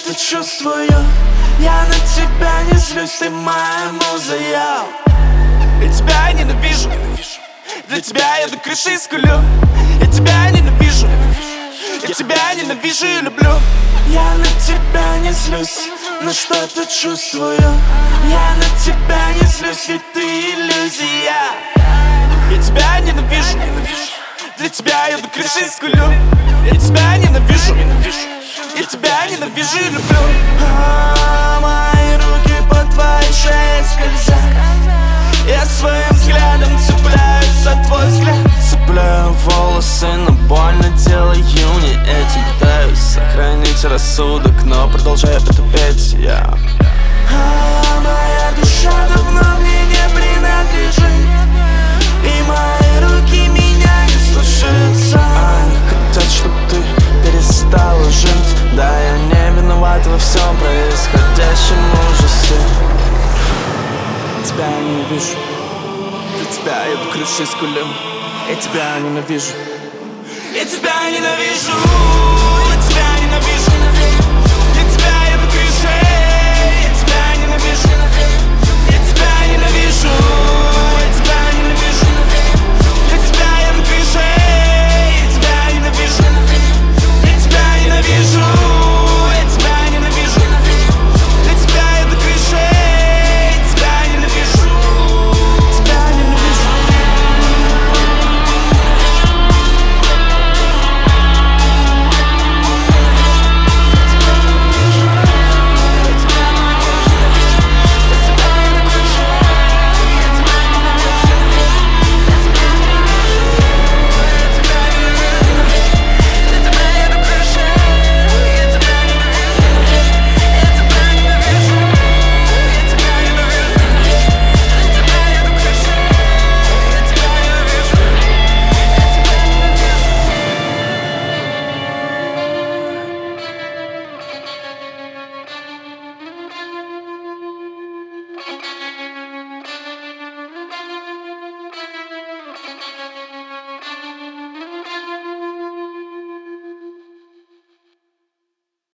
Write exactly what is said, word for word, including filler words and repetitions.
что-то чувствую. Я на тебя не злюсь, ты моя муза, я. Я тебя ненавижу, для тебя я до крыши скулю. Я тебя ненавижу, я тебя ненавижу и люблю. Я на тебя не злюсь, но что-то чувствую. Я на тебя не злюсь, ведь ты иллюзия. Я тебя ненавижу, для тебя я до крыши скулю. Я тебя ненавижу, я тебя ненавижу и люблю. А, мои руки по твоей шее скользят. Я своим взглядом цепляюсь за твой взгляд. Цепляю волосы, но больно делаю не этим. Пытаюсь сохранить рассудок, но продолжаю это петь, я. А, моя душа давно мне не принадлежит, и мои руки меня не слушаются. Они хотят, чтоб ты перестала жить. Да, я не виноват во всем происходящем ужасе. Тебя я ненавижу, для тебя я до крыши скулю. Я тебя ненавижу, Я тебя ненавижу.